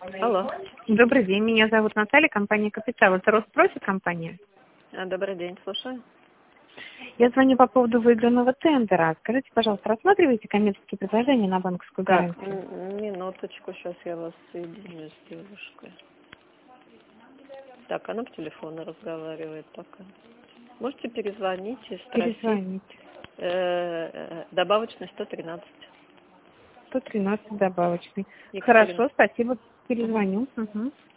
Алло. Добрый день, меня зовут Наталья, компания «Капитал». Это Роспрофи компания? Добрый день, слушаю. Я звоню по поводу выигранного тендера. Скажите, пожалуйста, рассматриваете коммерческие предложения на банковскую Так, гарантию? минуточку, сейчас я вас соединю с девушкой. Так, она по телефону разговаривает пока. Можете перезвонить и спросить. Перезвоните. Добавочный 113. 113 добавочный. Екатерина. Хорошо, спасибо. Перезвоню. Угу.